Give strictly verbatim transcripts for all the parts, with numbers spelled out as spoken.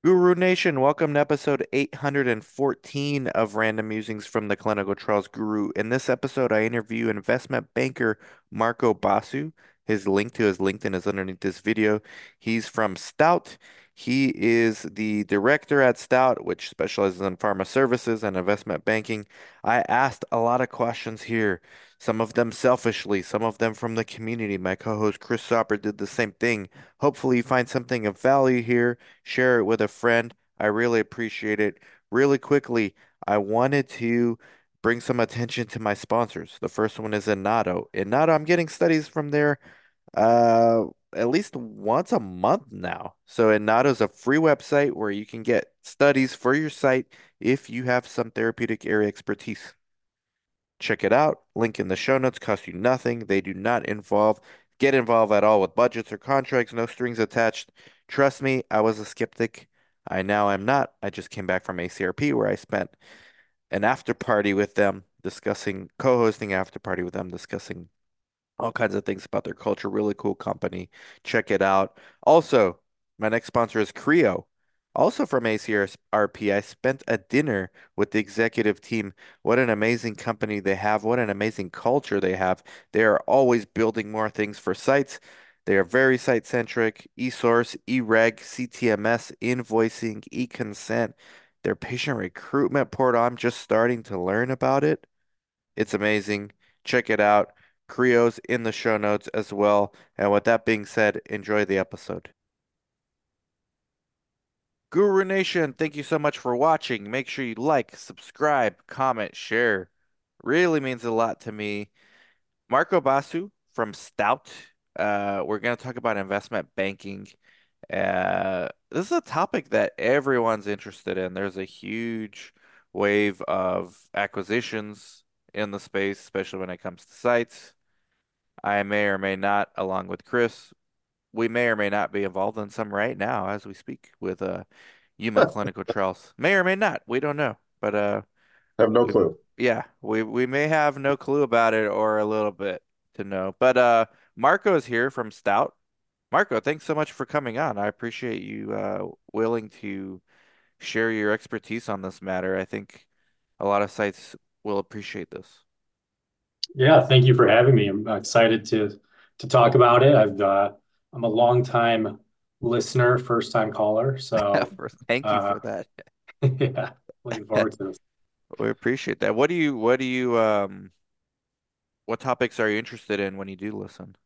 Guru Nation, welcome to episode eight hundred fourteen of Random Musings from the Clinical Trials Guru. In this episode, I interview investment banker Marco Basu. His link to his LinkedIn is underneath this video. He's from Stout. He is the director at Stout, which specializes in pharma services and investment banking. I asked a lot of questions here, some of them selfishly, some of them from the community. My co-host Chris Sauber did the same thing. Hopefully, you find something of value here, share it with a friend. I really appreciate it. Really quickly, I wanted to bring some attention to my sponsors. The first one is Inato. Inato, I'm getting studies from there uh at least once a month now. So Inato is a free website where you can get studies for your site if you have some therapeutic area expertise. Check it out. Link in the show notes. Cost you nothing. They do not involve get involved at all with budgets or contracts. No strings attached. Trust me, I was a skeptic. I now am not. I just came back from A C R P where I spent an after party with them discussing co-hosting after party with them discussing all kinds of things about their culture. Really cool company. Check it out. Also, my next sponsor is Creo. Also from A C R P, I spent a dinner with the executive team. What an amazing company they have. What an amazing culture they have. They are always building more things for sites. They are very site-centric. eSource, eReg, C T M S, invoicing, eConsent. Their patient recruitment portal, I'm just starting to learn about it. It's amazing. Check it out. Creo's in the show notes as well. And with that being said, enjoy the episode. Guru Nation, thank you so much for watching. Make sure you like, subscribe, comment, share. Really means a lot to me. Marco Basu from Stout. Uh, we're going to talk about investment banking. Uh, this is a topic that everyone's interested in. There's a huge wave of acquisitions in the space, especially when it comes to sites. I may or may not, along with Chris, we may or may not be involved in some right now as we speak with uh human clinical trials. May or may not, we don't know. But uh I have no we clue. yeah, we we may have no clue about it or a little bit to know. But uh Marco is here from Stout. Marco, thanks so much for coming on. I appreciate you uh willing to share your expertise on this matter. I think a lot of sites will appreciate this. Yeah, thank you for having me. I'm excited to to talk about it. I've uh, I'm a long time listener, first time caller, so First, thank you uh, for that. yeah, looking forward to this. We appreciate that. What do you, what do you, um, what topics are you interested in when you do listen?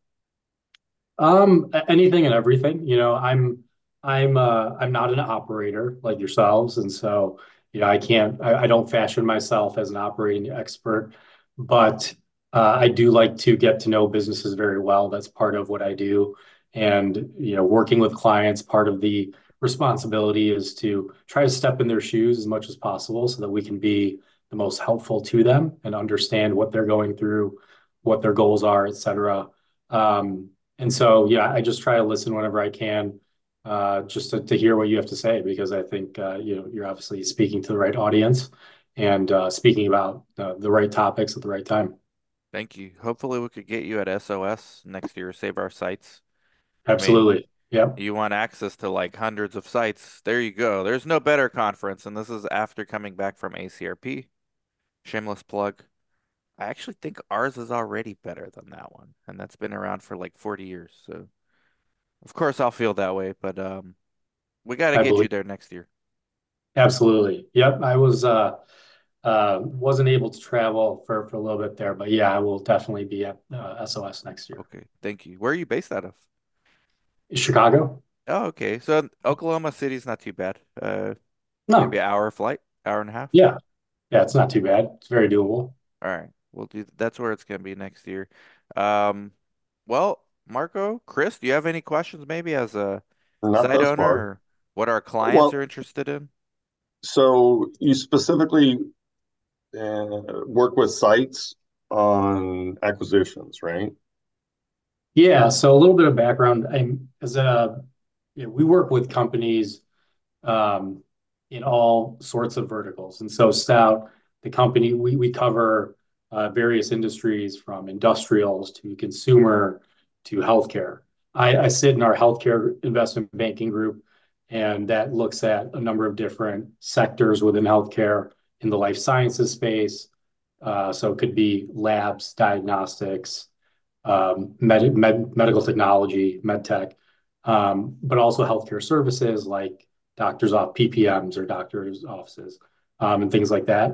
Um, a- anything and everything. You know, I'm I'm uh, I'm not an operator like yourselves, and so you know I can't I, I don't fashion myself as an operating expert, but uh, I do like to get to know businesses very well. That's part of what I do, and you know, working with clients, part of the responsibility is to try to step in their shoes as much as possible so that we can be the most helpful to them and understand what they're going through, what their goals are, et cetera. Um, and so, yeah, I just try to listen whenever I can, uh, just to, to hear what you have to say, because I think uh, you know you're obviously speaking to the right audience and uh, speaking about uh, the right topics at the right time. Thank you. Hopefully we could get you at S O S next year, Save Our Sites. I mean, Absolutely. Yep. you want access to like hundreds of sites. There you go. There's no better conference, and this is after coming back from A C R P. Shameless plug. I actually think ours is already better than that one, and that's been around for like forty years. So, of course, I'll feel that way, but um, we got to I get you believe. there next year. Absolutely. Yep. I was uh, uh, wasn't able to travel for, for a little bit there, but yeah, I will definitely be at uh, S O S next year. Okay, thank you. Where are you based out of? Chicago? Oh, okay. So Oklahoma City's not too bad. Uh, maybe No. an hour flight, hour and a half. Yeah. Yeah. It's not too bad. It's very doable. All right, we'll do. That's where it's gonna be next year. Um, well, Marco, Chris, do you have any questions maybe as a Not site thus owner far. or what our clients Well, are interested in? so you specifically uh, work with sites on acquisitions, right? Yeah. So a little bit of background. I'm as a yeah, we work with companies um, in all sorts of verticals. And so Stout, the company, we, we cover uh, various industries from industrials to consumer to healthcare. I, I sit in our healthcare investment banking group, and that looks at a number of different sectors within healthcare in the life sciences space. Uh, so it could be labs, diagnostics, um, med med medical technology, med tech, um, but also healthcare services like doctors off P P Ms or doctors' offices, um, and things like that.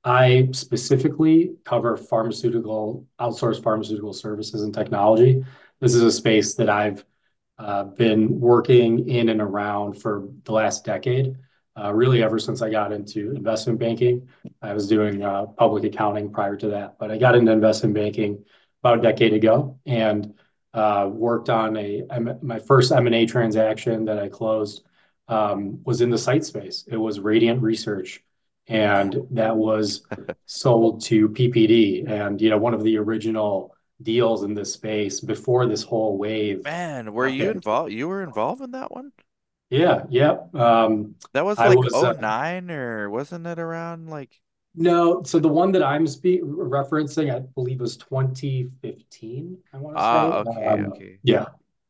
I specifically cover pharmaceutical, outsourced pharmaceutical services and technology. This is a space that I've uh, been working in and around for the last decade, uh, really ever since I got into investment banking. I was doing uh, public accounting prior to that, but I got into investment banking about a decade ago and uh, worked on a my first M and A transaction that I closed um, was in the site space. It was Radiant Research, and that was sold to P P D, and you know one of the original deals in this space before this whole wave Man, were you happened. involved? You were involved in that one? Yeah, yeah. Um, That was I like was oh uh, 09 or wasn't it around like no, so the one that I'm spe referencing, I believe was twenty fifteen, I want to say. ah okay, Um, okay. yeah.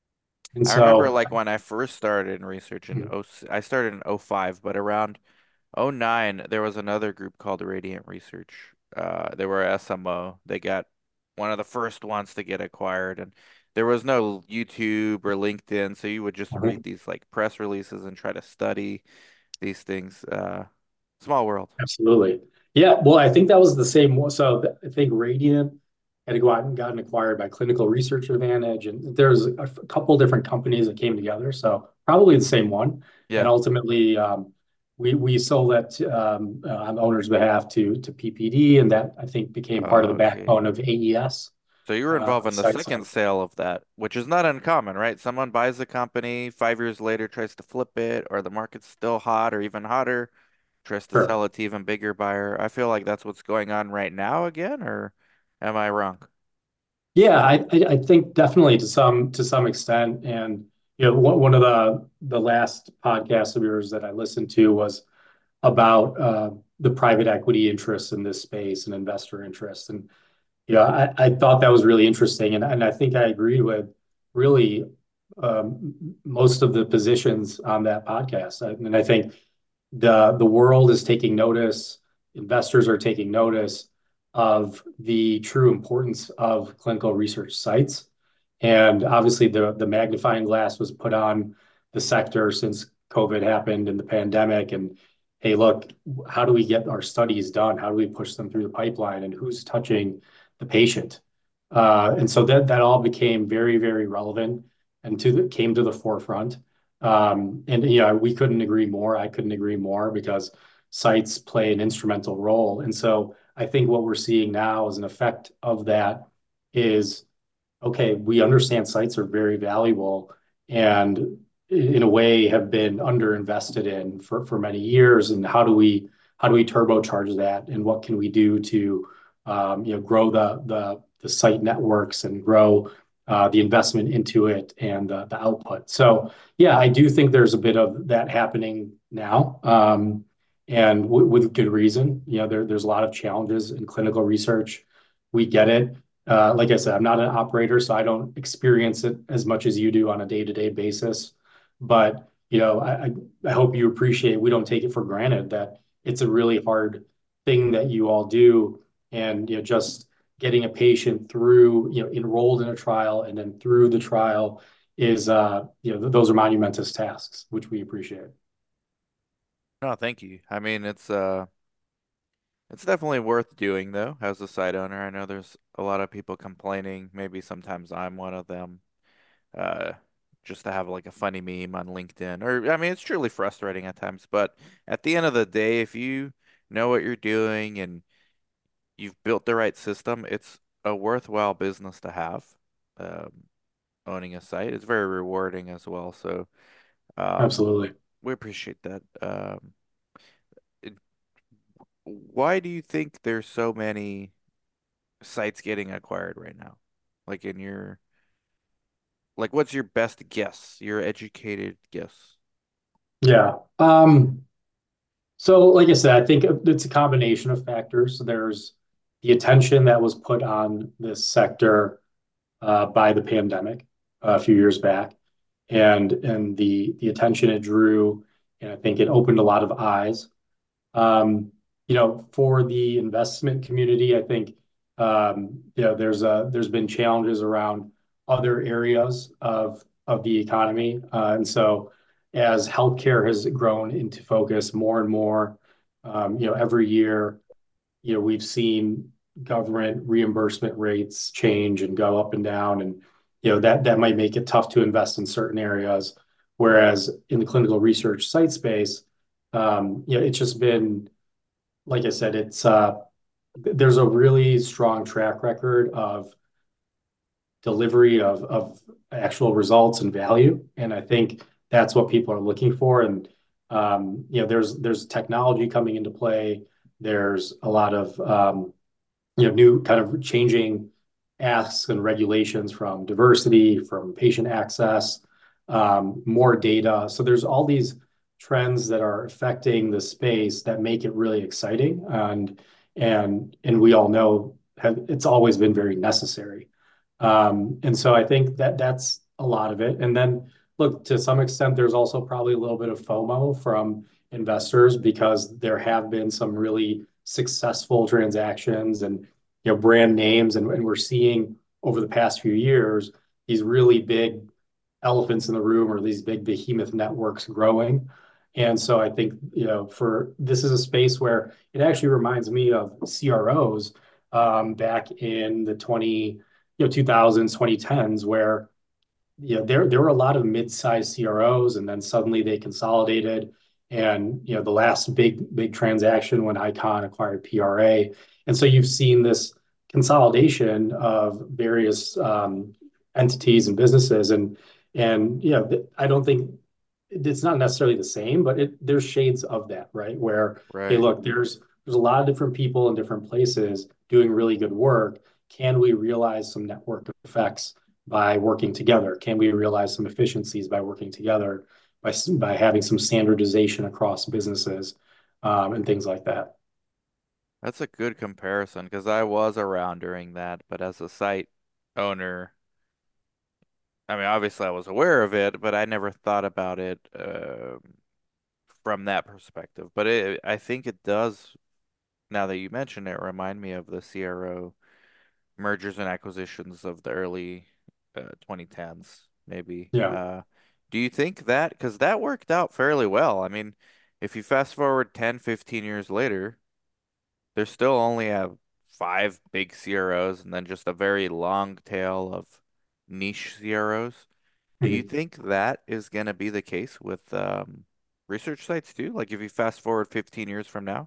And I remember so, like when I first started in research in oh, I started in oh five, but around oh nine there was another group called Radiant Research. Uh, they were S M O. They got one of the first ones to get acquired, and there was no YouTube or LinkedIn, so you would just read mhm, these like press releases and try to study these things. Uh, small world. absolutely. Yeah, well, I think that was the same one. So th- I think Radiant had gotten gotten acquired by Clinical Research Advantage, and there's a, f- couple different companies that came together. So probably the same one. And Yeah. ultimately, um, we we sold that um, uh, on the owner's behalf to to P P D, and that I think became part of the Okay. backbone of A E S So you were uh, involved in the site second side. sale of that, which is not uncommon, right? Someone buys the company, five years later tries to flip it, or the market's still hot or even hotter, tries to Sure. sell it to even bigger buyer. I feel like that's what's going on right now again, or am I wrong? Yeah, I, I I think definitely to some to some extent, and you know, one one of the the last podcasts of yours that I listened to was about uh, the private equity interests in this space and investor interest, and yeah, I, I thought that was really interesting, and and I think I agreed with really um, most of the positions on that podcast, and I think the the world is taking notice, investors are taking notice of the true importance of clinical research sites. And obviously the the magnifying glass was put on the sector since COVID happened and the pandemic. And hey, look, how do we get our studies done? How do we push them through the pipeline? And who's touching the patient? Uh, and so that that all became very, very relevant and to the, came to the forefront. Um, and yeah, we couldn't agree more. I couldn't agree more because sites play an instrumental role. And so I think what we're seeing now as an effect of that is, okay, we understand sites are very valuable and in a way have been underinvested in for, for many years. And how do we how do we turbocharge that? And what can we do to um, you know grow the the the site networks and grow uh, the investment into it and the, the output. So yeah, I do think there's a bit of that happening now, um, and w- with good reason. You know, there, there's a lot of challenges in clinical research. We get it. Uh, like I said, I'm not an operator, so I don't experience it as much as you do on a day-to-day basis. But you know, I, I I hope you appreciate we don't take it for granted that it's a really hard thing that you all do, and you know, just getting a patient through, you know, enrolled in a trial and then through the trial is, uh, you know, th those are monumentous tasks, which we appreciate. No, thank you. I mean, it's uh it's definitely worth doing though, as a site owner. I know there's a lot of people complaining, maybe sometimes I'm one of them. Uh just to have like a funny meme on LinkedIn. Or I mean, it's truly frustrating at times, but at the end of the day, if you know what you're doing and you've built the right system, it's a worthwhile business to have. Um, owning a site. It's very rewarding as well. So, um, Absolutely. we appreciate that. Um, it- why do you think there's so many sites getting acquired right now? Like in your, like, what's your best guess? Your educated guess? Yeah. Um, so like I said, I think it's a combination of factors. There's the attention that was put on this sector uh, by the pandemic a few years back. and and the the attention it drew, and I think it opened a lot of eyes. Um, you know, for the investment community, I think um, you know there's a there's been challenges around other areas of of the economy, uh, and so as healthcare has grown into focus more and more, um, you know, every year, you know, we've seen government reimbursement rates change and go up and down, and you know that that might make it tough to invest in certain areas. Whereas in the clinical research site space, um, you know, it's just been like I said, it's uh, there's a really strong track record of delivery of of actual results and value, and I think that's what people are looking for. And um, you know, there's there's technology coming into play. There's a lot of um, you know new kind of changing asks and regulations from diversity, from patient access, um, more data. So there's all these trends that are affecting the space that make it really exciting, and and and we all know have, it's always been very necessary. Um, and so I think that that's a lot of it. And then look, to some extent, there's also probably a little bit of FOMO from investors because there have been some really successful transactions and you know brand names, and, and we're seeing over the past few years these really big elephants in the room or these big behemoth networks growing. And so I think, you know, for this is a space where it actually reminds me of C R Os um, back in the twenty, you know, two thousands, twenty tens, where, you know, there there were a lot of mid-sized C R Os, and then suddenly they consolidated. And, you know, the last big, big transaction when Icon acquired P R A. And so you've seen this consolidation of various um, entities and businesses. And and you know, I don't think it's not necessarily the same, but it there's shades of that, right? Where, hey, Right. look, there's there's a lot of different people in different places doing really good work. Can we realize some network effects by working together? Can we realize some efficiencies by working together, by by having some standardization across businesses, um, and things like that? That's a good comparison because I was around during that, but as a site owner, I mean, obviously I was aware of it, but I never thought about it uh, from that perspective. But it, I think it does, now that you mention it, remind me of the C R O mergers and acquisitions of the early uh, twenty tens, maybe. Yeah. Uh, do you think that, because that worked out fairly well? I mean, if you fast forward ten, fifteen years later, they still only have five big C R Os and then just a very long tail of niche C R Os. Do you Mhm. think that is going to be the case with um, research sites too? Like if you fast forward fifteen years from now?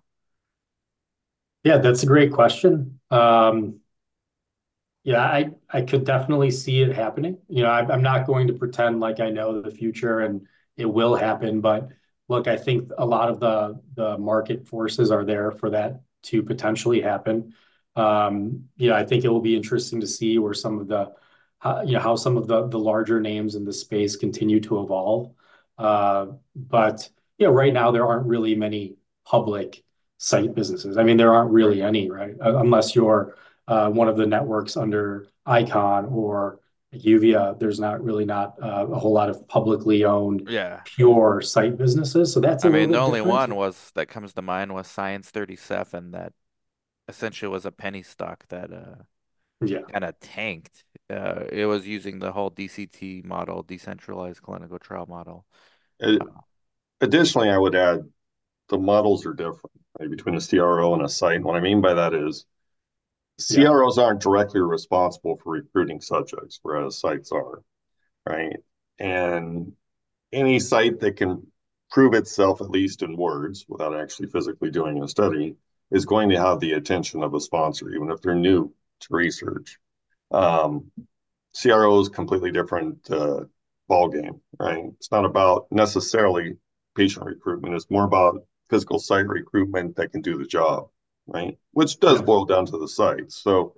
Yeah, that's a great question. Um, Yeah, I I could definitely see it happening. You know, I, I'm not going to pretend like I know the future and it will happen, but look, I think a lot of the the market forces are there for that to potentially happen. Um, you know, I think it will be interesting to see where some of the, how, you know, how some of the the larger names in the space continue to evolve. Uh, but you know, right now there aren't really many public site businesses. I mean, there aren't Right. really any, right? Uh, Unless you're uh, one of the networks under Icon or Uvia, there's not really not uh, a whole lot of publicly owned Yeah. pure site businesses. So that's a I little mean, the bit only different. one was that comes to mind was Science thirty-seven that essentially was a penny stock that uh Yeah. kind of tanked. Uh, it was using the whole D C T model, decentralized clinical trial model. Uh, Uh, Additionally, I would add the models are different, right, between a C R O and a site. And what I mean by that is Yeah. C R Os aren't directly responsible for recruiting subjects, whereas sites are, right? And any site that can prove itself, at least in words, without actually physically doing a study, is going to have the attention of a sponsor, even if they're new to research. Um, C R O is completely different uh, ball game, right? It's not about necessarily patient recruitment. It's more about physical site recruitment that can do the job, right? Which does Yeah. boil down to the sites. So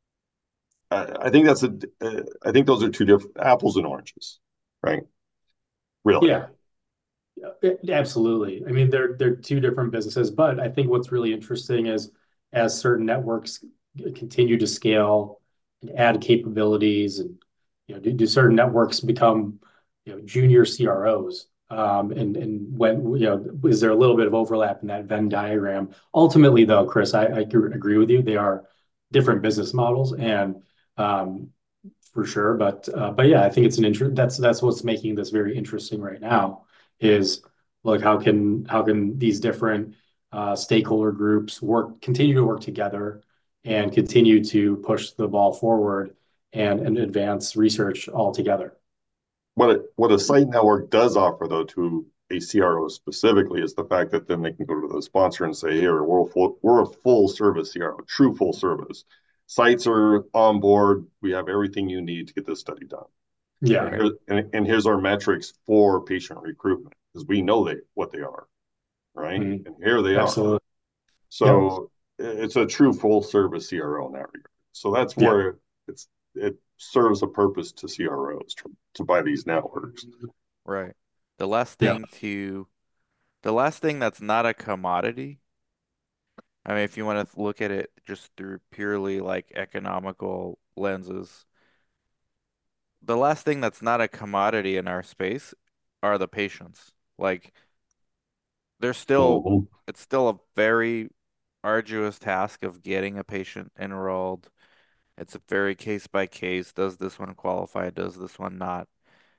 I, I think that's a, uh, I think those are two different apples and oranges, right? Really. Yeah. Yeah, absolutely. I mean, they're they're two different businesses, but I think what's really interesting is as certain networks continue to scale and add capabilities, and you know, do, do certain networks become you know, junior C R Os. Um, and and when you know, is there a little bit of overlap in that Venn diagram? Ultimately, though, Chris, I, I agree with you. They are different business models, and um, for sure. But uh, but yeah, I think it's an interest. That's that's what's making this very interesting right now. Is look how can how can these different uh, stakeholder groups work continue to work together and continue to push the ball forward and and advance research all together. What it, what a site network does offer, though, to a C R O specifically is the fact that then they can go to the sponsor and say, "Here, we're a full, we're a full service C R O, true full service. Sites are on board. We have everything you need to get this study done. And, Yeah. Right. here, and, and here's our metrics for patient recruitment because we know they what they are, right? Mhm. And here they are. Absolutely. Yep. So it's a true full service C R O in that regard. So that's Yeah. where it's it serves a purpose to C R Os to, to buy these networks. Right. The last Yeah. thing to the last thing that's not a commodity. I mean, if you want to look at it just through purely like economical lenses, the last thing that's not a commodity in our space are the patients. Like, there's still, Mhm. it's still a very arduous task of getting a patient enrolled. It's a very case by case. Does this one qualify? Does this one not?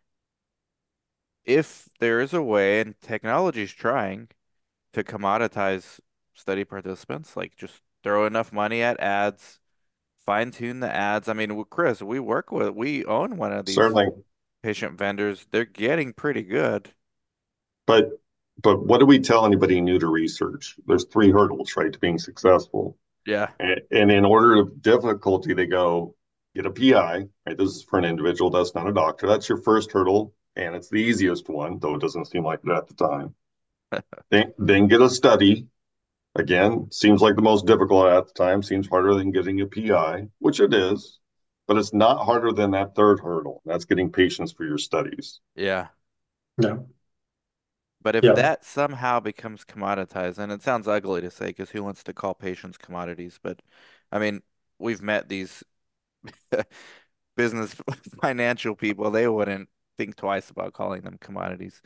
If there is a way, and technology's trying to commoditize study participants, like just throw enough money at ads, fine tune the ads. I mean, with Chris, we work with, we own one of these Certainly. patient vendors. They're getting pretty good. But but what do we tell anybody new to research? There's three hurdles, right, to being successful. Yeah. And, and in order of difficulty, they go get a P I, right? This is for an individual, that's not a doctor. That's your first hurdle, and it's the easiest one, though it doesn't seem like it at the time. Then, then get a study. Again, seems like the most difficult at the time, seems harder than getting a P I, which it is, but it's not harder than that third hurdle. That's getting patients for your studies. Yeah. Yeah. But if Yeah. that somehow becomes commoditized, and it sounds ugly to say because who wants to call patients commodities? But I mean, we've met these business financial people. They wouldn't think twice about calling them commodities.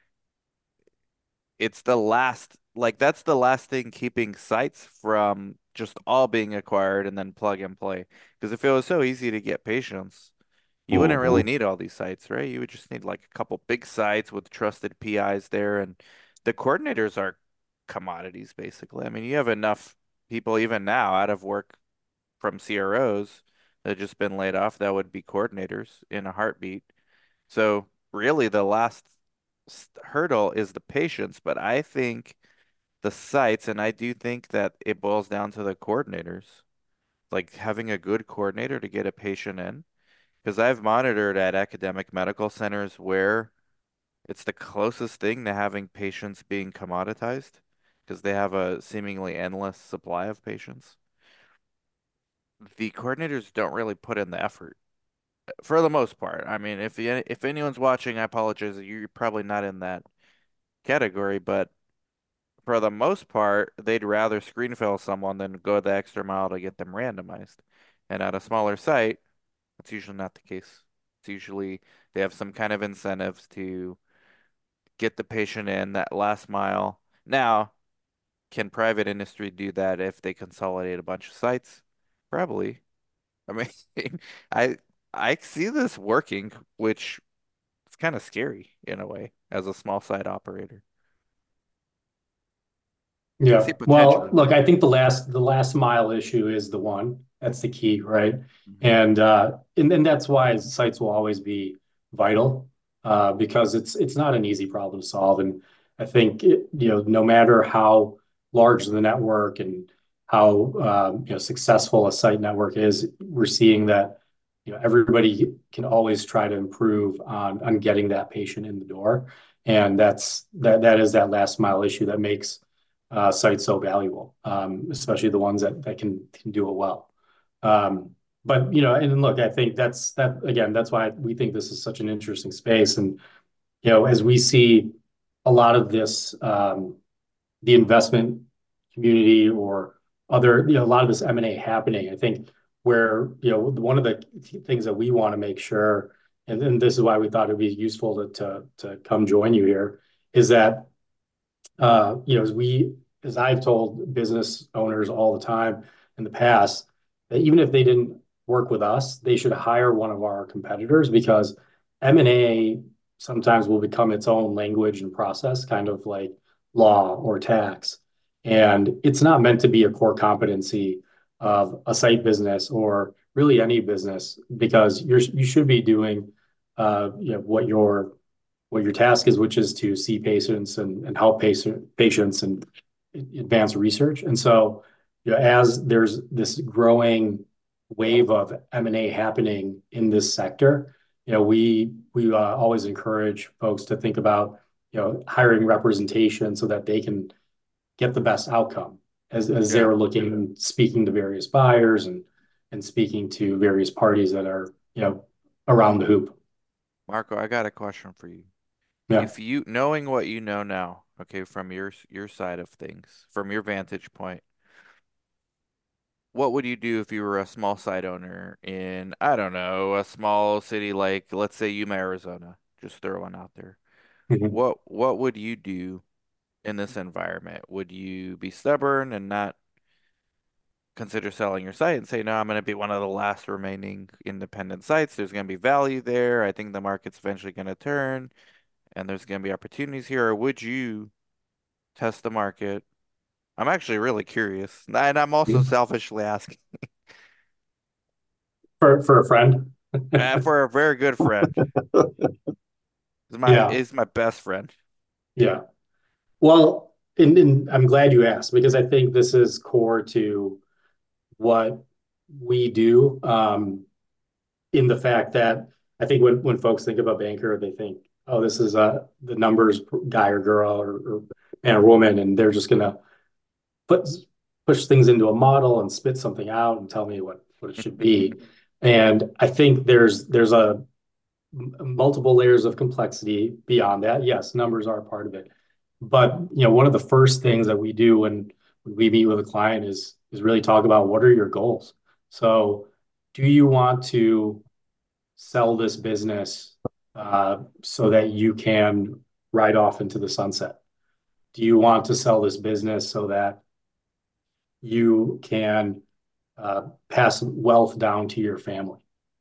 It's the last, like, that's the last thing keeping sites from just all being acquired and then plug and play. Because if it was so easy to get patients, you wouldn't really Mhm. need all these sites, right? You would just need like a couple big sites with trusted P Is there, and the coordinators are commodities basically. I mean, you have enough people even now out of work from C R Os that have just been laid off that would be coordinators in a heartbeat. So really, the last s- hurdle is the patients, but I think the sites, and I do think that it boils down to the coordinators, like having a good coordinator to get a patient in. Because I've monitored at academic medical centers where it's the closest thing to having patients being commoditized because they have a seemingly endless supply of patients. The coordinators don't really put in the effort for the most part. I mean, if you, if anyone's watching, I apologize. You're probably not in that category, but for the most part, they'd rather screen fail someone than go the extra mile to get them randomized. And at a smaller site, that's usually not the case. It's usually they have some kind of incentives to get the patient in that last mile. Now, can private industry do that if they consolidate a bunch of sites? Probably. I mean, I I see this working, which is kind of scary in a way as a small site operator. I Yeah. see potential Well, in look, it. I think the last the last mile issue is the one. That's the key, right? Mhm. And uh and, and that's why sites will always be vital uh because it's it's not an easy problem to solve. And I think it, you know, no matter how large the network and how um, you know successful a site network is, we're seeing that you know everybody can always try to improve on on getting that patient in the door. And that's that that is that last mile issue that makes uh, sites so valuable, um, especially the ones that that can can do it well. Um, but you know, and look, I think that's that again. That's why we think this is such an interesting space. And you know, as we see a lot of this, um, the investment community or other, you know, a lot of this M and A happening, I think where you know one of the things that we want to make sure and, and this is why we thought it'd be useful to to to come join you here, is that uh, you know, as we, as I've told business owners all the time in the past, that even if they didn't work with us, they should hire one of our competitors because M and A sometimes will become its own language and process, kind of like law or tax. And it's not meant to be a core competency of a site business or really any business because you're you should be doing uh, you know what your what your task is, which is to see patients and, and help patient, patients and advance research. And so, you know, as there's this growing wave of M and A happening in this sector, you know, we we uh, always encourage folks to think about, you know, hiring representation so that they can get the best outcome as as Yeah. they're looking and speaking to various buyers and and speaking to various parties that are, you know, around the hoop. Marco, I got a question for you. Yeah. If you, knowing what you know now, okay, from your your side of things, from your vantage point, what would you do if you were a small site owner in, I don't know, a small city like, let's say Yuma, Arizona? Just throw one out there. Mhm. What what would you do in this environment? Would you be stubborn and not consider selling your site and say, no, I'm going to be one of the last remaining independent sites. There's going to be value there. I think the market's eventually going to turn and there's going to be opportunities here. Or would you test the market? I'm actually really curious. And I'm also selfishly asking For for a friend. uh, for a very good friend. He's my, Yeah, is my best friend. yeah. Well, and, and I'm glad you asked because I think this is core to what we do. Um, in the fact that I think when when folks think of a banker, they think, oh, this is a the numbers guy or girl or, or man or woman, and they're just gonna put push things into a model and spit something out and tell me what what it should be. And I think there's there's a multiple layers of complexity beyond that. Yes, numbers are a part of it. But you know, one of the first things that we do when we meet with a client is is really talk about what are your goals. So, do you want to sell this business uh, so that you can ride off into the sunset? Do you want to sell this business so that you can uh, pass wealth down to your family?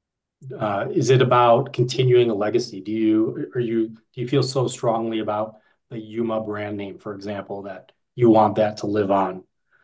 Uh, is it about continuing a legacy? Do you are you do you feel so strongly about the Yuma brand name, for example, that you want that to live on?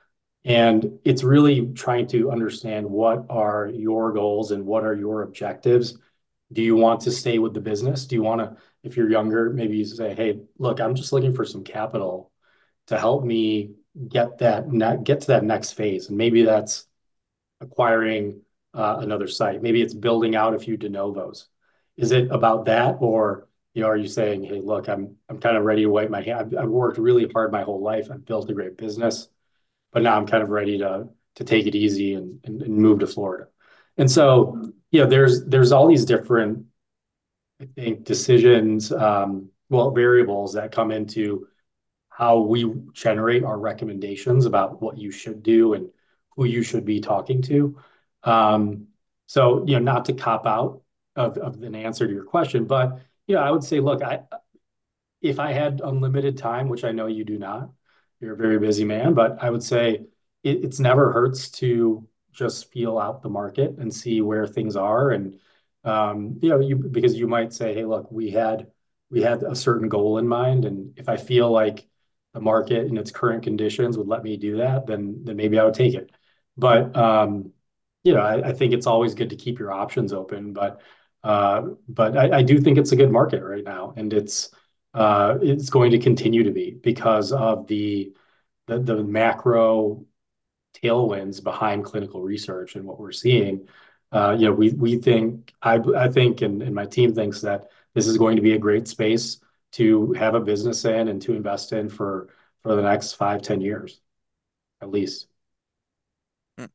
And it's really trying to understand what are your goals and what are your objectives. Do you want to stay with the business? Do you want to, if you're younger, maybe you say, "Hey, look, I'm just looking for some capital to help me get that ne- get to that next phase." And maybe that's acquiring uh, another site. Maybe it's building out a few de novos. Is it about that, or you know, are you saying, "Hey, look, I'm I'm kind of ready to wipe my hand. I've, I've worked really hard my whole life. I've built a great business, but now I'm kind of ready to to take it easy and and, and move to Florida." And so, you know, there's there's all these different, I think, decisions, um, well, variables that come into how we generate our recommendations about what you should do and who you should be talking to. Um, so, you know, not to cop out of, of an answer to your question, but, you know, I would say, look, I, if I had unlimited time, which I know you do not, you're a very busy man, but I would say it, it's never hurts to just feel out the market and see where things are. And, um, you know, you, because you might say, hey, look, we had, we had a certain goal in mind. And if I feel like the market in its current conditions would let me do that, then, then maybe I would take it. But, um, you know, I, I think it's always good to keep your options open, but, uh, but I, I do think it's a good market right now. And it's, uh, it's going to continue to be because of the, the the macro tailwinds behind clinical research and what we're seeing. Uh, you know, we we think I I think and, and my team thinks that this is going to be a great space to have a business in and to invest in for for the next five, ten years at least. Mm,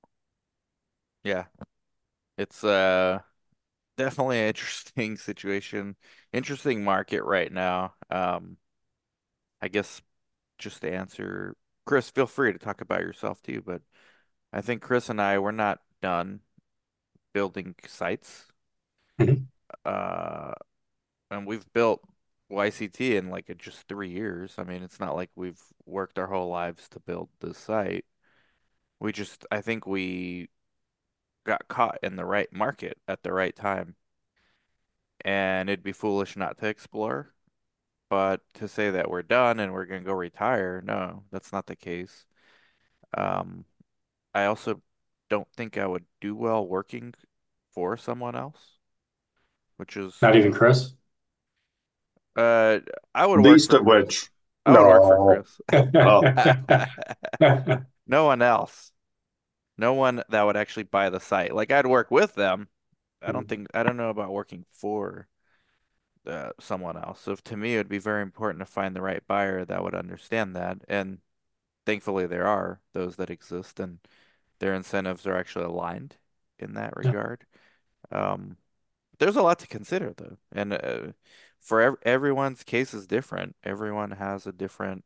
yeah, it's uh definitely an interesting situation, interesting market right now. Um, I guess just to answer, Chris, feel free to talk about yourself too, but I think Chris and I, we're not done building sites. Mhm. Uh, and we've built Y C T in like just three years. I mean, it's not like we've worked our whole lives to build this site. We just, I think we got caught in the right market at the right time. And it'd be foolish not to explore. But to say that we're done and we're gonna go retire, no, that's not the case. Um, I also don't think I would do well working for someone else, which is, Not even Chris? uh, I would work Least for of Chris. which, I would work for no. Chris. Oh, No one else. No one that would actually buy the site. Like I'd work with them. I don't think I don't know about working for uh, someone else. So to me, it would be very important to find the right buyer that would understand that. And thankfully, there are those that exist, and their incentives are actually aligned in that Yeah, regard. Um, there's a lot to consider, though, and uh, for ev everyone's case is different. Everyone has a different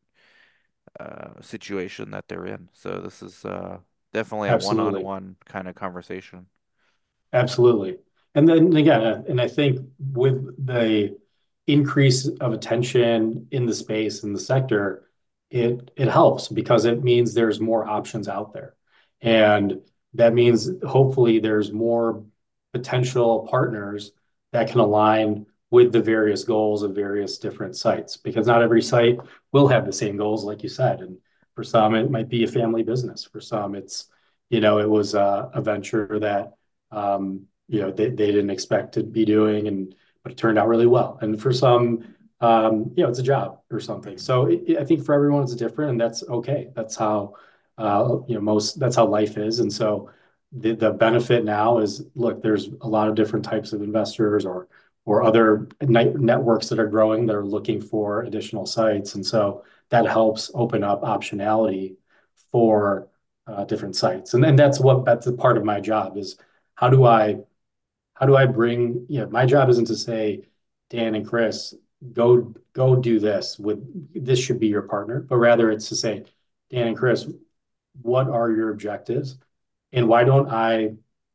uh, situation that they're in. So this is uh, definitely a absolutely. one-on-one kind of conversation. Absolutely. And then again, uh, and I think with the increase of attention in the space in the sector, it it helps because it means there's more options out there. And that means hopefully there's more potential partners that can align with the various goals of various different sites because not every site will have the same goals, like you said. And for some, it might be a family business. For some, it's, you know, it was a, a venture that um, you know, they, they didn't expect to be doing, and but it turned out really well. And for some, um, you know, it's a job or something. So it, it- I think for everyone it's different, and that's okay. That's how, uh, you know, most that's how life is. And so the the benefit now is, look, there's a lot of different types of investors or or other net networks that are growing that are looking for additional sites, and so that helps open up optionality for uh, different sites. And and that's what that's a part of my job is how do I how do I bring, you know, my job isn't to say, Dan and Chris, go go do this with this should be your partner, but rather it's to say, Dan and Chris, what are your objectives? And why don't I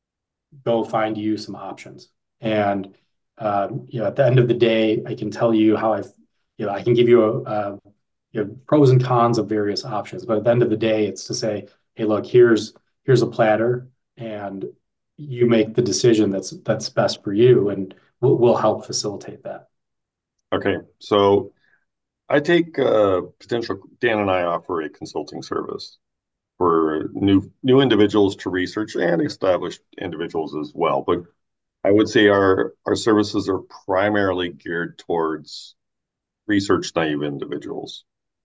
go find you some options? And um, you know, at the end of the day, I can tell you how I've, you know, I can give you a, a you know, pros and cons of various options. But at the end of the day, it's to say, hey, look, here's here's a platter, and you make the decision that's that's best for you, and we'll, we'll help facilitate that. okay. So I take uh, potential. Dan and I offer a consulting service for new new individuals to research and established individuals as well. But I would say our our services are primarily geared towards research naive individuals.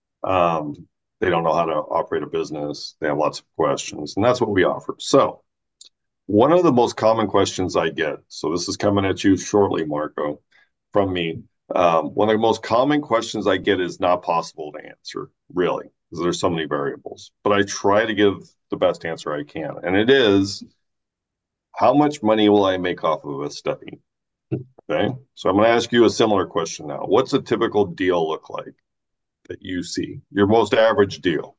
Um, they don't know how to operate a business. They have lots of questions, and that's what we offer. So one of the most common questions I get, so this is coming at you shortly, Marco, from me. Um, one of the most common questions I get is not possible to answer, really, because there's so many variables. But I try to give the best answer I can. And it is, how much money will I make off of a study? Okay. So I'm going to ask you a similar question now. What's a typical deal look like that you see? Your most average deal?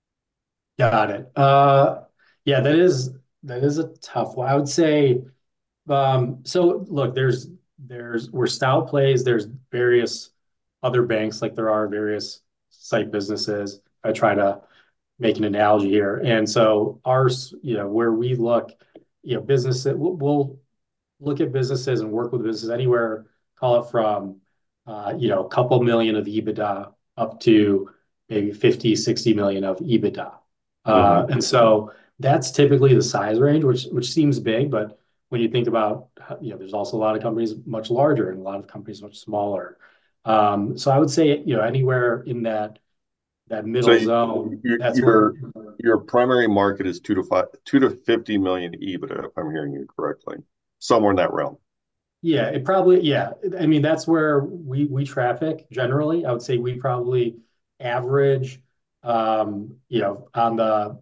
Got it. Uh, yeah, that is that is a tough one. I would say, um, so look, there's there's we're style plays, there's various other banks, like there are various site businesses. I try to make an analogy here. And so ours, you know, where we look, you know, business, we'll, we'll look at businesses and work with businesses anywhere, call it from, uh, you know, a couple million of EBITDA up to maybe fifty, sixty million of EBITDA. Uh, Mm-hmm. and so that's typically the size range, which which seems big, but when you think about, you know, there's also a lot of companies much larger and a lot of companies much smaller. Um, so I would say, you know, anywhere in that that So middle zone, your that's where, your your primary market is two to five, two to fifty million EBITDA, if I'm hearing you correctly, somewhere in that realm. yeah, it probably, yeah. I mean, that's where we we traffic generally. I would say we probably average, um, you know, on the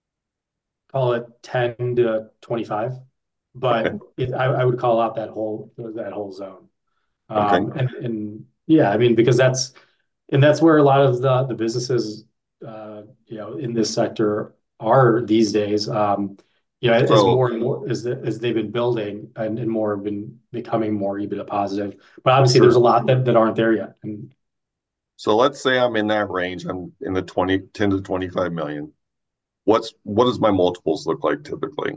call it ten to twenty-five, Okay. but it, I, I would call out that whole that whole zone. Okay. Um, and and yeah, I mean, because that's and that's where a lot of the the businesses, uh, you know, in this sector are these days. Um, you know, as So, more and more as the, as they've been building and, and more have been becoming more EBITDA positive. But obviously, there's a sure. lot that, that aren't there yet. And So let's say I'm in that range. I'm in the twenty, ten to twenty-five million. What's what does my multiples look like typically?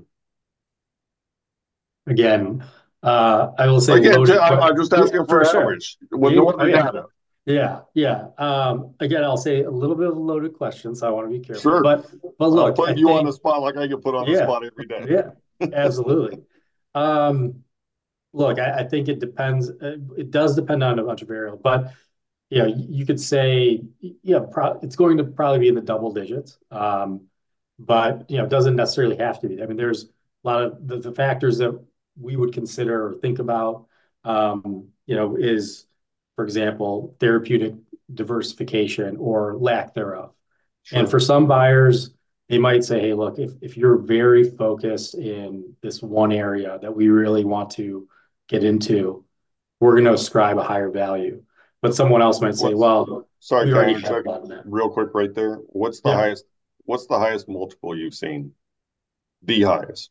again, uh, I will say Again, loaded. I'm, que- I'm just Yeah, asking for for sure. average with Yeah. no Oh other yeah. data. Yeah. Yeah. Um, again, I'll say a little bit of a loaded question, so I want to be careful. Sure. But but I'm look, I putting you on the think spot like I get put on the yeah, spot every day. yeah, absolutely. Um, look, I, I think it depends. uh, It does depend on a bunch of variables, but you know, you could say, yeah, pro it's going to probably be in the double digits. Um, but you know, it doesn't necessarily have to be. I mean, there's a lot of the, the factors that we would consider or think about. Um, you know, is, for example, therapeutic diversification or lack thereof. And Sure. for some buyers, they might say, hey, look, if, if you're very focused in this one area that we really want to get into, we're going to ascribe a higher value. But someone else might say, What's well, sorry, we can I already have a interject lot of that. real quick right there? What's the Yeah. highest what's the highest multiple you've seen? The highest.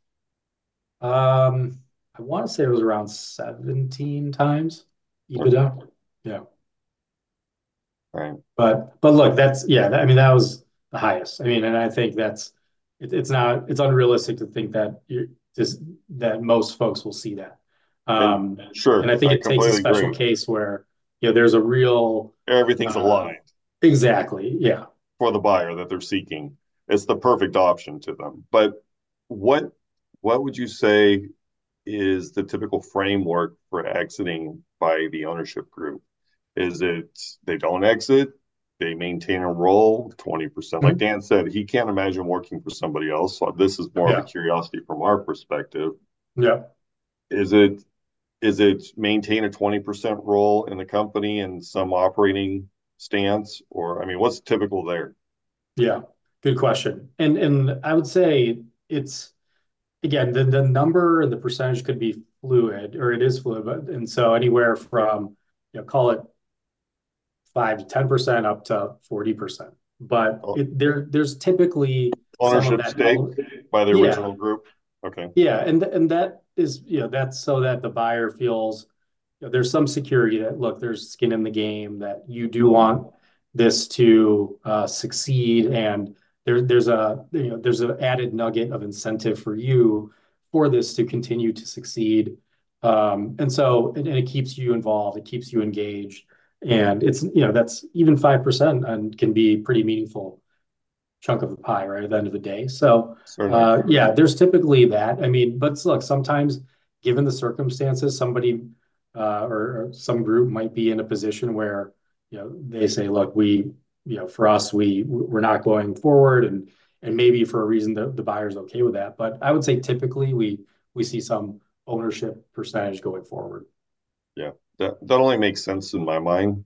Um, I want to say it was around seventeen times Okay. EBITDA. Yeah. Right. But but look, that's yeah, I mean that was the highest. I mean, and I think that's it, it's not it's unrealistic to think that you're just that most folks will see that. And Um, and sure, I think I it takes a completely special agree. case where you know there's a real Everything's uh, aligned exactly, yeah. for the buyer that they're seeking. It's the perfect option to them. But what what would you say is the typical framework for exiting by the ownership group? Is it they don't exit, they maintain a role, twenty percent? Like Mhm. Dan said, he can't imagine working for somebody else. So this is more of a Yeah, curiosity from our perspective. yeah, Is it is it maintain a twenty percent role in the company and some operating stance? Or I mean, what's typical there? yeah. Good question. And and I would say it's again the the number and the percentage could be fluid or it is fluid, but and so anywhere from you know call it five to ten percent up to forty percent. But Oh, it, there there's typically some of ownership that stake element. by the Yeah, original group. Okay. yeah, and and that is you know that's so that the buyer feels you know, there's some security that look there's skin in the game that you do want this to uh, succeed and there, there's a you know there's an added nugget of incentive for you for this to continue to succeed um, and so and, and it keeps you involved it keeps you engaged and it's you know that's even five percent and can be pretty meaningful chunk of the pie, right, at the end of the day. So, Certainly. uh, yeah, there's typically that. I mean, but look, sometimes given the circumstances, somebody uh, or, or some group might be in a position where, you know, they say, look, we, you know, for us, we we're not going forward, and and maybe for a reason the, the buyer's okay with that. But I would say typically we we see some ownership percentage going forward. Yeah. That that only makes sense in my mind.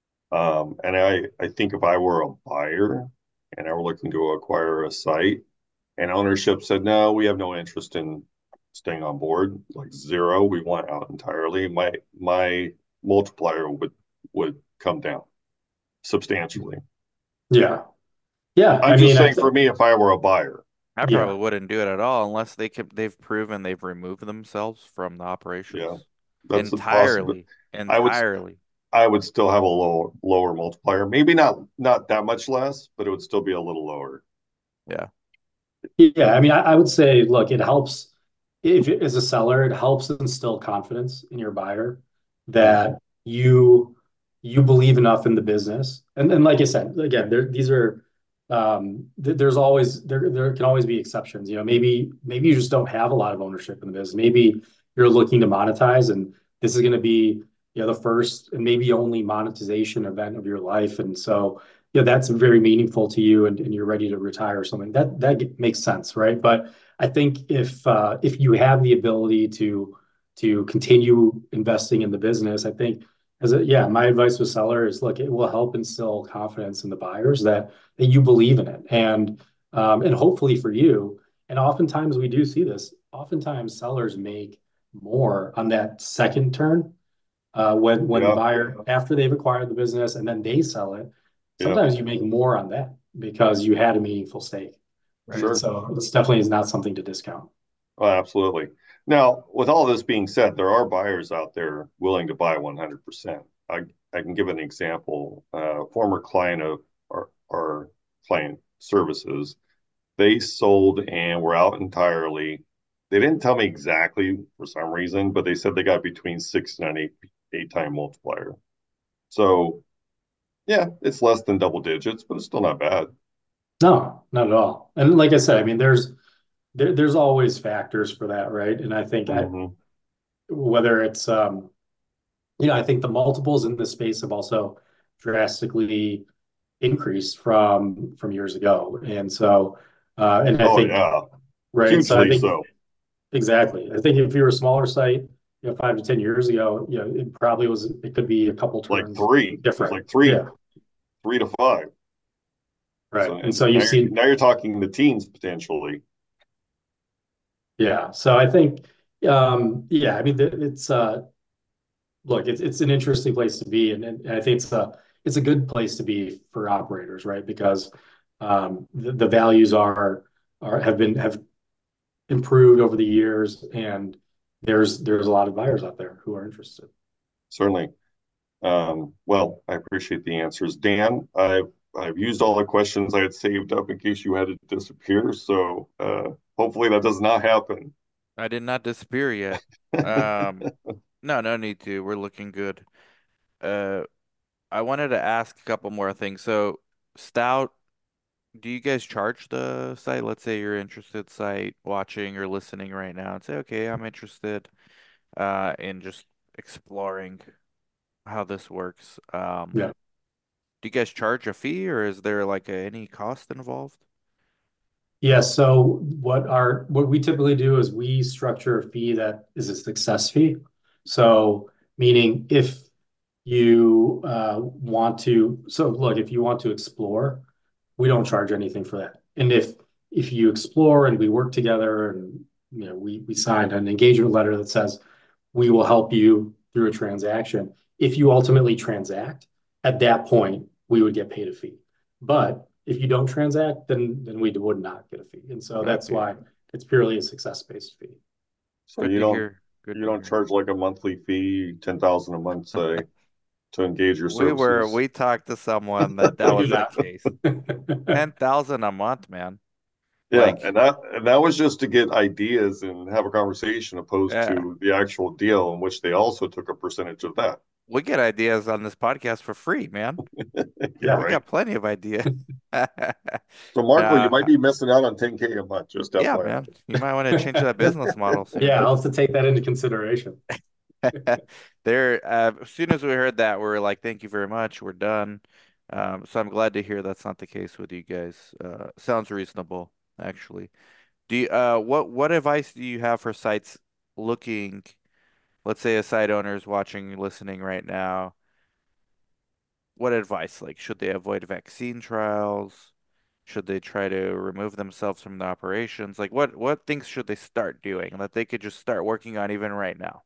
Um, and I, I think if I were a buyer and I were looking to acquire a site and ownership said, no, we have no interest in staying on board, like zero, we want out entirely, my my multiplier would would come down substantially. Yeah, yeah. I'm I just mean, I saying think for me, if I were a buyer, I yeah, probably wouldn't do it at all unless they could they've proven they've removed themselves from the yeah, operations that's a possible. entirely. I would Entirely. I would still have a lower lower multiplier. Maybe not not that much less, but it would still be a little lower. Yeah. Yeah, I mean, I, I would say, look, it helps if as a seller, it helps instill confidence in your buyer Yeah, that you you believe enough in the business. And and like I said, again, there these are um th there's always there there can always be exceptions. You know, maybe maybe you just don't have a lot of ownership in the business. Maybe you're looking to monetize and this is going to be you know the first and maybe only monetization event of your life. And so yeah, that's very meaningful to you and, and you're ready to retire or something. That that makes sense, right? But I think if uh, if you have the ability to to continue investing in the business, I think as a yeah, my advice with seller is look, it will help instill confidence in the buyers that that you believe in it. And um, and hopefully for you, and oftentimes we do see this, oftentimes sellers make more on that second turn uh, when when the yeah, buyer after they've acquired the business and then they sell it yeah. sometimes you make more on that because you had a meaningful stake. right? Sure. So it's definitely is not something to discount. Oh, absolutely. Now, with all this being said, there are buyers out there willing to buy one hundred percent. I, I can give an example. Uh, former client of our, our client services, they sold and were out entirely. They didn't tell me exactly for some reason, but they said they got between six and an eight, eight time multiplier. So, yeah, it's less than double digits, but it's still not bad. No, not at all. And like I said, I mean, there's there, there's always factors for that, right? And I think I, Hmm. whether it's um, you know, I think the multiples in this space have also drastically increased from from years ago. And so, uh, and I Oh, think, yeah, right. So I hugely think so. exactly. I think if you were a smaller site, you know, five to ten years ago, you know, it probably was. It could be a couple Like turns three. It was different. like three, Yeah, three to five. right. So And so and now you've you're seen, now you're talking the teens potentially. yeah. So I think, um, yeah. I mean, it's uh, look, it's it's an interesting place to be, and, and I think it's a it's a good place to be for operators, right? Because um, the, the values are are have been have improved over the years, and there's there's a lot of buyers out there who are interested. Certainly. Um, well, I appreciate the answers. Dan, I've I've used all the questions I had saved up in case you had to disappear. So uh, hopefully that does not happen. I did not disappear yet. Um, no, no need to. We're looking good. Uh, I wanted to ask a couple more things. So, Stout, do you guys charge the site? Let's say you're interested site watching or listening right now and say, okay, I'm interested uh in just exploring how this works. Um, Yeah. do you guys charge a fee or is there like a, any cost involved? Yeah, so what our what we typically do is we structure a fee that is a success fee. So meaning if you uh, want to, so look, if you want to explore, we don't charge anything for that. And if if you explore and we work together and you know we we signed an engagement letter that says we will help you through a transaction. If you ultimately transact, at that point, we would get paid a fee. But if you don't transact, then then we would not get a fee. And so that's Okay, why it's purely a success-based fee. So good you to don't hear. Good you to don't hear. charge like a monthly fee, ten thousand a month, say, to engage your We were services. we talked to someone that that We do was the not. case. ten thousand a month, man. Yeah, Like, and that and that was just to get ideas and have a conversation opposed yeah, to the actual deal in which they also took a percentage of that. we get ideas on this podcast for free, man. Yeah, Yeah. We right. got plenty of ideas. So Marco, you might Uh, be missing out on ten K a month, just yeah, F Y I. man. You might want to change that business model soon. Yeah, I'll have to take that into consideration. There, uh, as soon as we heard that, we were like, "Thank you very much. We're done." Um, so I'm glad to hear that's not the case with you guys. Uh, sounds reasonable, actually. Do you, uh, what what advice do you have for sites looking? Let's say a site owner is watching, listening right now. What advice? Like, should they avoid vaccine trials? Should they try to remove themselves from the operations? Like, what what things should they start doing that they could just start working on even right now?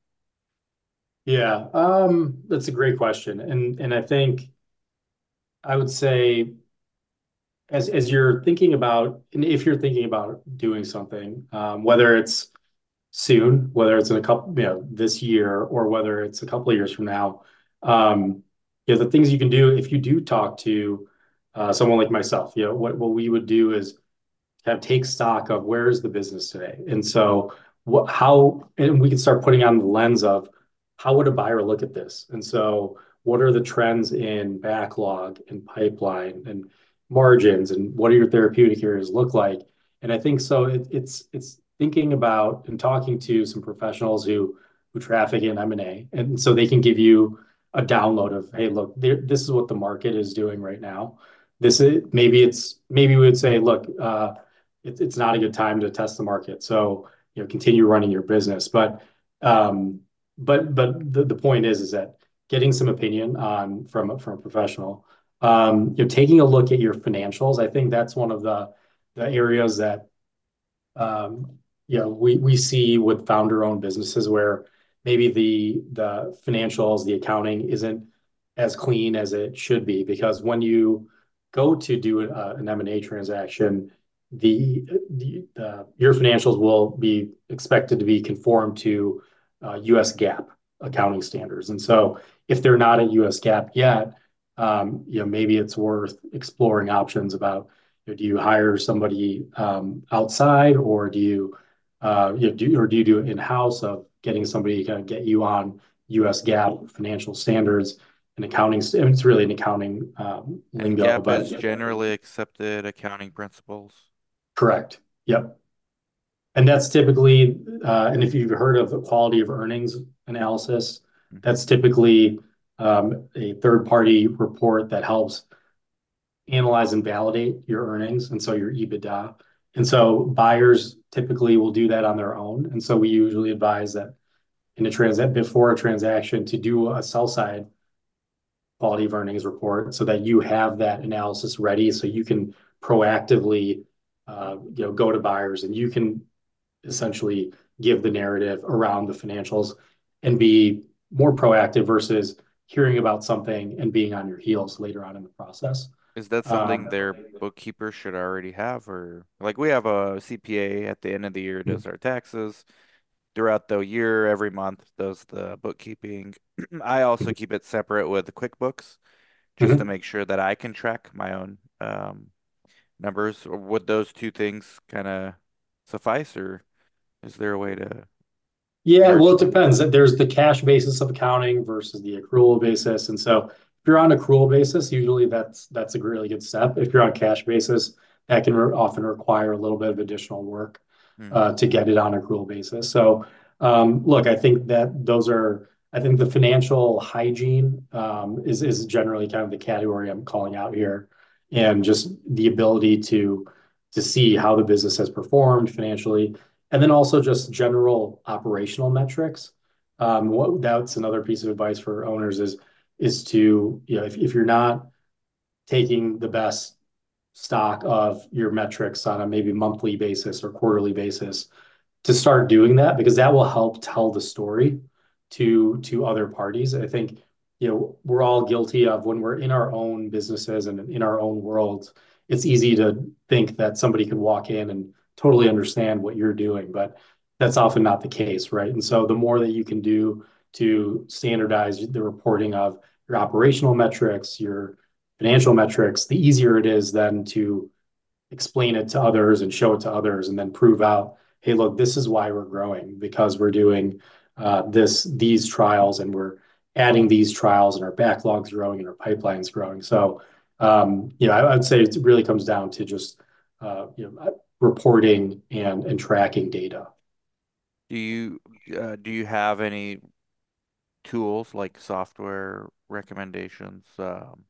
Yeah, um, that's a great question. And and I think I would say as as you're thinking about, and if you're thinking about doing something, um, whether it's soon, whether it's in a couple, you know, this year, or whether it's a couple of years from now, um, you know, the things you can do if you do talk to uh, someone like myself, you know, what what we would do is kind of take stock of where is the business today, and so what, how, and we can start putting on the lens of how would a buyer look at this, and so what are the trends in backlog and pipeline and margins, and what do your therapeutic areas look like? And I think so. It, it's it's thinking about and talking to some professionals who who traffic in M and A, and so they can give you a download of, hey, look, there, this is what the market is doing right now. This is maybe it's maybe we would say, look, uh, it's it's not a good time to test the market. So, you know, continue running your business. But um, but but the, the point is is that getting some opinion on from from a professional, um, you know, taking a look at your financials. I think that's one of the the areas that um, you know we we see with founder-owned businesses where maybe the the financials, the accounting isn't as clean as it should be because when you go to do a, an M and A transaction, the, the, the your financials will be expected to be conformed to uh, U S GAAP accounting standards. And so if they're not at U S GAAP yet, um, you know, maybe it's worth exploring options about, you know, do you hire somebody um, outside, or do you, uh, you know, do, or do you do it in-house of getting somebody to kind of get you on U S GAAP financial standards and accounting. It's really an accounting um, And lingo, GAAP but is generally accepted accounting principles. correct. Yep. And that's typically, uh, and if you've heard of the quality of earnings analysis, Hmm. that's typically um, a third-party report that helps analyze and validate your earnings, and so your EBITDA. And so buyers typically will do that on their own. And so we usually advise that in a transact before a transaction to do a sell side quality of earnings report so that you have that analysis ready so you can proactively uh, you know go to buyers and you can essentially give the narrative around the financials and be more proactive versus hearing about something and being on your heels later on in the process. Is that something Um, their bookkeeper should already have, or like we have a C P A at the end of the year does our taxes throughout the year, every month does the bookkeeping. I also keep it separate with QuickBooks just to mhm. make sure that I can track my own um, numbers. Or would those two things kind of suffice, or is there a way to Yeah, well, it merge them? depends. There's the cash basis of accounting versus the accrual basis. And so if you're on accrual basis, usually that's that's a really good step. If you're on cash basis, that can re often require a little bit of additional work Hmm. uh, to get it on accrual basis. So um, look, I think that those are, I think the financial hygiene um, is is generally kind of the category I'm calling out here, and just the ability to to see how the business has performed financially, and then also just general operational metrics. Um, what that's another piece of advice for owners is is to, you know, if, if you're not taking the best stock of your metrics on a maybe monthly basis or quarterly basis, to start doing that, because that will help tell the story to to other parties. I think, you know, we're all guilty of when we're in our own businesses and in our own worlds, it's easy to think that somebody could walk in and totally understand what you're doing, but that's often not the case, right? And so the more that you can do to standardize the reporting of your operational metrics, your financial metrics, the easier it is then to explain it to others and show it to others and then prove out, hey, look, this is why we're growing, because we're doing uh, this these trials and we're adding these trials and our backlog's growing and our pipeline's growing. So um, you know, I, would say it really comes down to just uh, you know, reporting and and tracking data. Do you uh, do you have any tools like software recommendations? Um,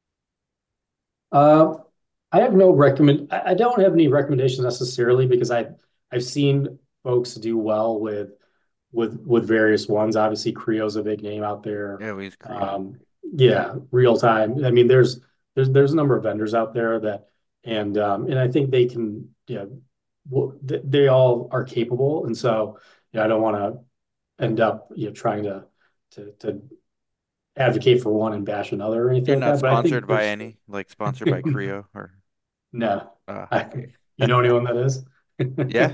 Uh, I have no recommend. I don't have any recommendations necessarily because I I've seen folks do well with with with various ones. Obviously, Creo's a big name out there. yeah, we use Creo. Um, yeah, real time. I mean, there's there's there's a number of vendors out there that, and um, and I think they can, you know, well, th- they all are capable, and so, you know, I don't want to end up, you know, trying to to to advocate for one and bash another or anything You're like not that. But I sponsored think by there's any, like sponsored by Creo or no. uh I, okay. you know anyone that is? Yeah.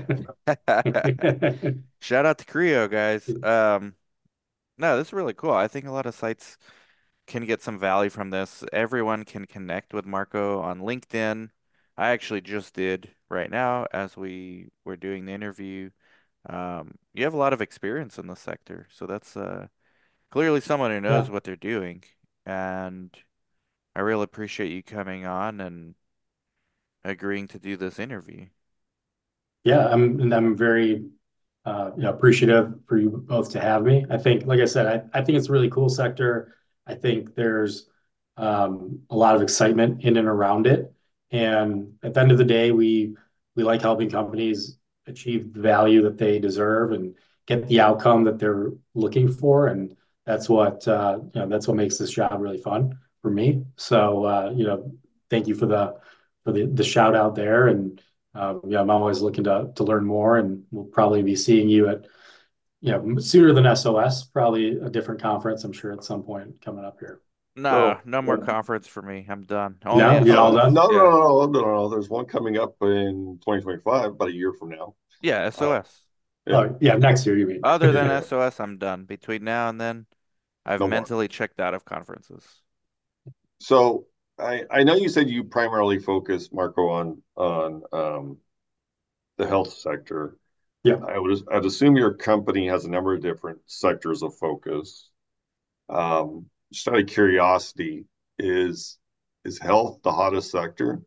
Shout out to Creo, guys. Um, no, this is really cool. I think a lot of sites can get some value from this. Everyone can connect with Marco on LinkedIn. I actually just did right now as we were doing the interview. Um, you have a lot of experience in the sector, so that's uh, clearly someone who knows Yeah. what they're doing. And I really appreciate you coming on and agreeing to do this interview. Yeah, I'm and I'm very uh, you know, appreciative for you both to have me. I think, like I said, I, I think it's a really cool sector. I think there's um, a lot of excitement in and around it. And at the end of the day, we we like helping companies achieve the value that they deserve and get the outcome that they're looking for. And that's what uh, you know, that's what makes this job really fun for me. So uh, you know, thank you for the for the, the shout out there. And um, yeah, I'm always looking to to learn more, and we'll probably be seeing you at, you know, sooner than S O S, probably a different conference, I'm sure at some point coming up here. Nah, So, no more uh, conference for me. I'm done. Only No, you're all uh, S O S. done? no, no, Yeah. no, no, no, no. There's one coming up in twenty twenty-five, about a year from now. Yeah, Uh, S O S. yeah, Oh, yeah, next year you mean. Other than yeah. S O S, I'm done. Between now and then, I've No more. mentally checked out of conferences. So I I know you said you primarily focus, Marco, on on um, the health sector. Yeah. I would I'd assume your company has a number of different sectors of focus. Um, just out of curiosity, is is health the hottest sector?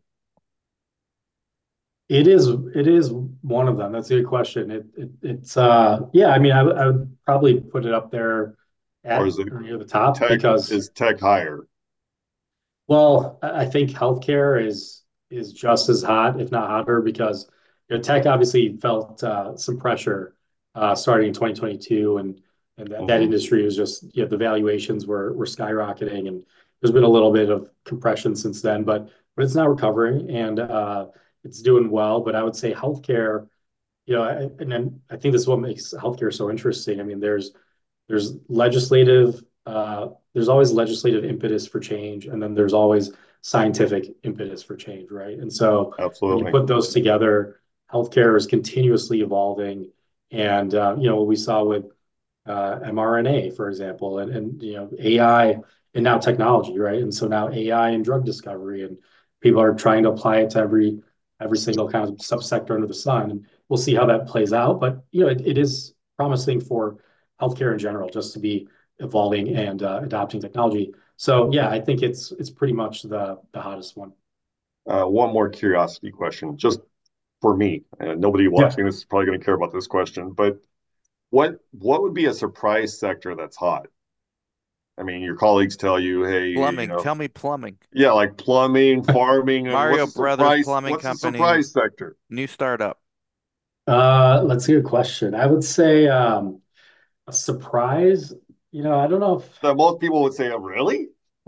It is it is one of them. That's a good question. It, it it's uh yeah, I mean I, would- I would probably put it up there Or at is it or near the top tech? because Is tech higher? well, I I think healthcare is is just as hot, if not hotter, because you know, tech obviously felt uh, some pressure uh, starting in twenty twenty-two, and and that, that Hmm. industry was just you know the valuations were were skyrocketing, and there's been a little bit of compression since then, but but it's now recovering and uh, it's doing well. But I would say healthcare, you know, I- and then I think this is what makes healthcare so interesting. I mean, there's there's legislative, uh, there's always legislative impetus for change, and then there's always scientific impetus for change, right? And so when you Absolutely. put those together, healthcare is continuously evolving. And uh, you know what we saw with uh, mRNA, for example, and, and you know A I and now technology, right? And so now A I and drug discovery, and people are trying to apply it to every every single kind of subsector under the sun. And we'll see how that plays out. But you know, it, it is promising for healthcare in general, just to be evolving and uh, adopting technology. So yeah, I think it's it's pretty much the the hottest one. Uh, one more curiosity question, just for me. Uh, nobody Yeah. watching this is probably going to care about this question, but what what would be a surprise sector that's hot? I mean, your colleagues tell you, hey, you Plumbing. know, Tell me plumbing. yeah, like plumbing, farming, and what's Mario a Brothers surprise? Plumbing What's a Company, surprise sector new startup. Uh, let's see a question. I would say um, a surprise. You know, I don't know if that most people would say, oh, really?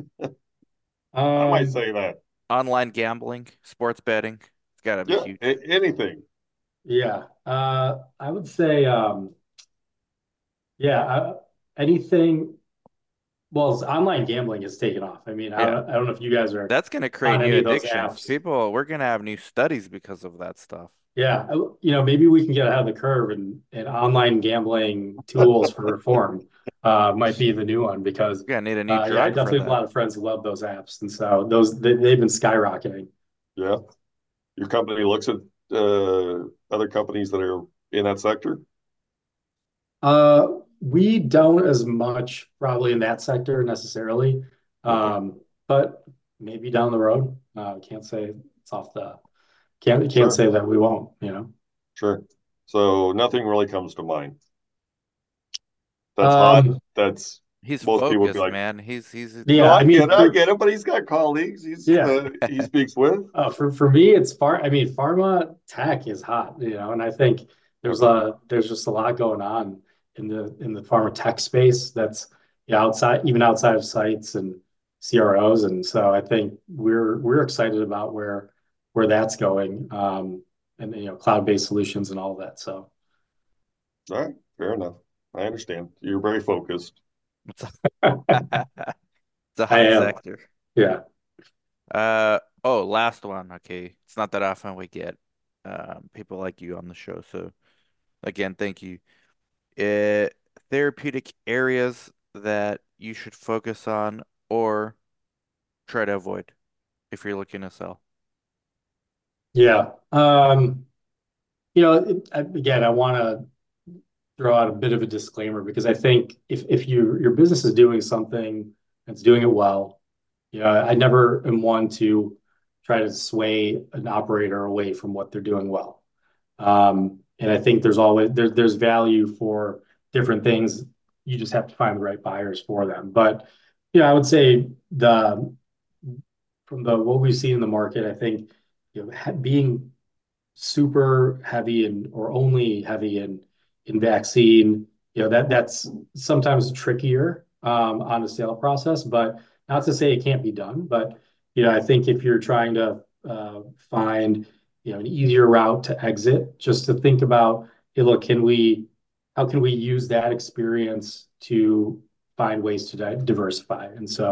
I might um, say that. Online gambling, sports betting. It's got to be Yeah, huge. a- anything. yeah. Uh, I would say um, yeah. Uh, anything. Well, it's- online gambling has taken off. I mean, I Yeah. don't, I don't know if you guys are That's going to create on new any of those addictions. apps. People, we're going to have new studies because of that stuff. Yeah, I- you know, maybe we can get ahead of the curve and, and online gambling tools for reform uh, might be the new one because We're going to need a new uh, yeah, I drug for definitely have a that. lot of friends who love those apps, and so those they, they've been skyrocketing. Yeah. Your company looks at uh, other companies that are in that sector. Uh, we don't as much probably in that sector necessarily, Okay, um, but maybe down the road. Uh, can't say it's off the can't can't sure, say that we won't. You know. sure. So nothing really comes to mind. That's hot. Um, That's He's most people would be focused, like, man. He's he's no, yeah, I I get mean it, I for get it, but he's got colleagues. He's yeah. uh, he speaks with. Uh, for for me, it's far. I mean, pharma tech is hot, you know, and I think there's Okay, a there's just a lot going on in the in the pharma tech space that's yeah, outside even outside of sites and C R Os, and so I think we're we're excited about where where that's going, um, and you know, cloud-based solutions and all of that. So all right, fair enough. I understand. You're very focused. it's a, I it's a hot am, sector. yeah, Uh oh, last one. Okay, it's not that often we get um, people like you on the show. So again, thank you. Uh, Therapeutic areas that you should focus on or try to avoid if you're looking to sell. yeah. Um, you know, it, again, I want to throw out a bit of a disclaimer because I think if if you your business is doing something and it's doing it well, you know, I never am one to try to sway an operator away from what they're doing well. Um, and I think there's always there, there's value for different things. You just have to find the right buyers for them. But you know, I would say the from the what we've seen in the market, I think you know, being super heavy and or only heavy in in vaccine, you know, that that's sometimes trickier um, on the sale process, but not to say it can't be done. But you know, I think if you're trying to uh, find you know an easier route to exit, just to think about, hey, look, can we how can we use that experience to find ways to di diversify? And so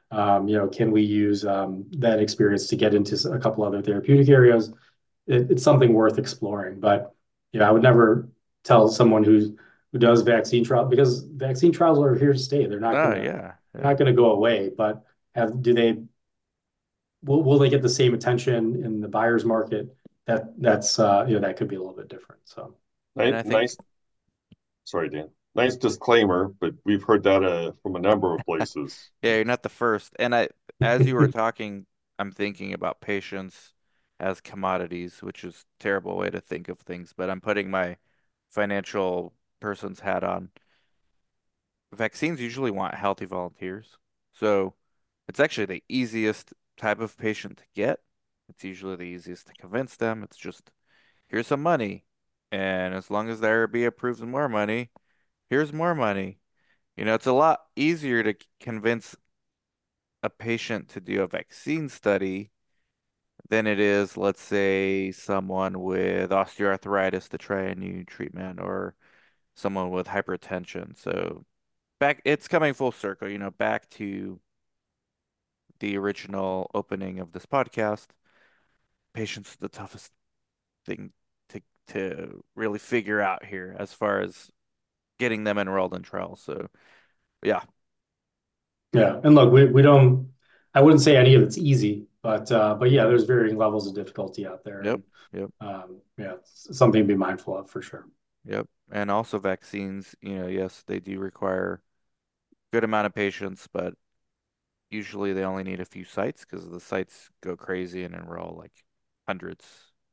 Um, you know, can we use um, that experience to get into a couple other therapeutic areas? It, it's something worth exploring. But you know, I would never tell someone who's who does vaccine trial because vaccine trials are here to stay. They're not Oh, gonna yeah. they're Yeah. not gonna go away. But have do they will will they get the same attention in the buyer's market? That that's uh, you know that could be a little bit different. So And Nice, I think, nice. Sorry, Dan. Nice disclaimer, but we've heard that uh, from a number of places. yeah, you're not the first. And I, as you were talking, I'm thinking about patients as commodities, which is a terrible way to think of things, but I'm putting my financial person's hat on. Vaccines usually want healthy volunteers. So it's actually the easiest type of patient to get. It's usually the easiest to convince them. It's just, here's some money. And as long as the I R B approves more money, here's more money. You know, it's a lot easier to c- convince a patient to do a vaccine study than it is, let's say, someone with osteoarthritis to try a new treatment or someone with hypertension. So back, it's coming full circle, you know, back to the original opening of this podcast. Patients are the toughest thing to to really figure out here as far as getting them enrolled in trials. So yeah, yeah, and look, we we don't. I wouldn't say any of it's easy, but uh, but yeah, there's varying levels of difficulty out there, yep, and yep, um, yeah, it's something to be mindful of for sure. yep. And also vaccines, you know, yes, they do require good amount of patients, but usually they only need a few sites because the sites go crazy and enroll like hundreds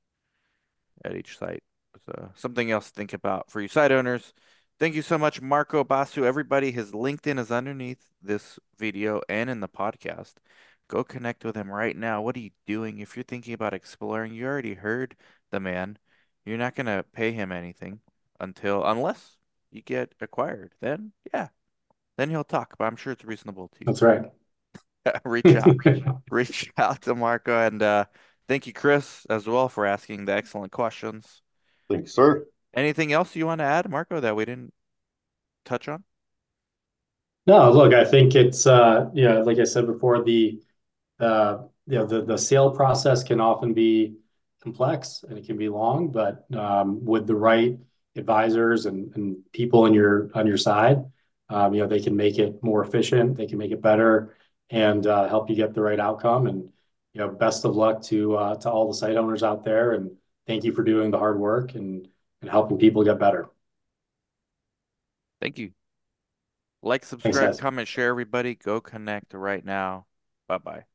at each site. So something else to think about for you site owners. Thank you so much, Marco Basu. Everybody, his LinkedIn is underneath this video and in the podcast. Go connect with him right now. What are you doing? If you're thinking about exploring, you already heard the man. You're not gonna pay him anything until unless you get acquired. Then yeah, then he'll talk. But I'm sure it's reasonable to That's right. reach out, reach out to Marco, and uh, thank you, Chris, as well for asking the excellent questions. Thank you, sir. Anything else you want to add, Marco, that we didn't touch on? No, look, I think it's uh, yeah, like I said before, the uh, you know, the the sale process can often be complex and it can be long, but um, with the right advisors and, and people on your on your side, um, you know, they can make it more efficient, they can make it better, and uh, help you get the right outcome. And you know, best of luck to uh, to all the site owners out there, and thank you for doing the hard work and and helping people get better. Thank you. Like, Thanks, subscribe, guys. comment, share, everybody. Go connect right now. Bye bye.